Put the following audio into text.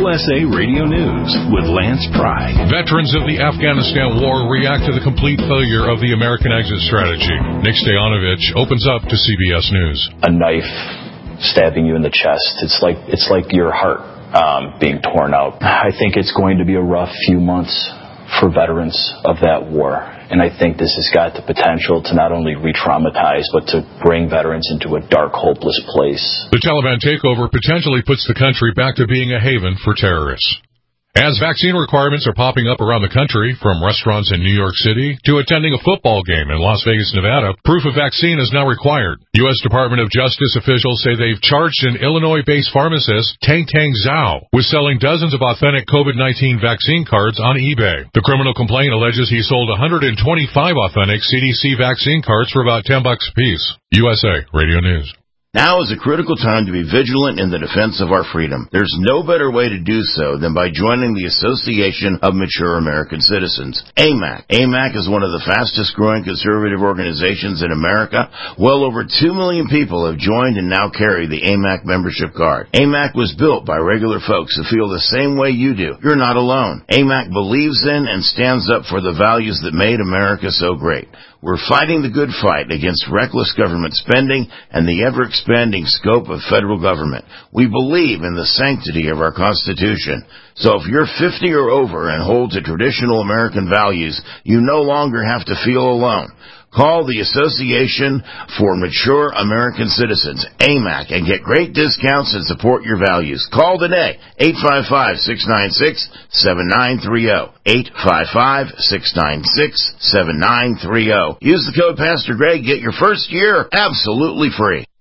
USA Radio News with Lance Pry. Veterans of the Afghanistan War react to the complete failure of the American exit strategy. Nick Stoyanovich opens up to CBS News. A knife stabbing you in the chest. It's like your heart being torn out. I think it's going to be a rough few months for veterans of that war. And I think this has got the potential to not only re-traumatize, but to bring veterans into a dark, hopeless place. The Taliban takeover potentially puts the country back to being a haven for terrorists. As vaccine requirements are popping up around the country, from restaurants in New York City to attending a football game in Las Vegas, Nevada, proof of vaccine is now required. U.S. Department of Justice officials say they've charged an Illinois-based pharmacist, Tang Zhao, with selling dozens of authentic COVID-19 vaccine cards on eBay. The criminal complaint alleges he sold 125 authentic CDC vaccine cards for about $10 a piece. USA Radio News. Now is a critical time to be vigilant in the defense of our freedom. There's no better way to do so than by joining the Association of Mature American Citizens, AMAC. AMAC is one of the fastest growing conservative organizations in America. Well over 2 million people have joined and now carry the AMAC membership card. AMAC was built by regular folks who feel the same way you do. You're not alone. AMAC believes in and stands up for the values that made America so great. We're fighting the good fight against reckless government spending and the ever-expanding scope of federal government. We believe in the sanctity of our Constitution. So if you're 50 or over and hold to traditional American values, you no longer have to feel alone. Call the Association for Mature American Citizens, AMAC, and get great discounts and support your values. Call today, 855-696-7930. 855-696-7930. Use the code Pastor Greg. Get your first year absolutely free.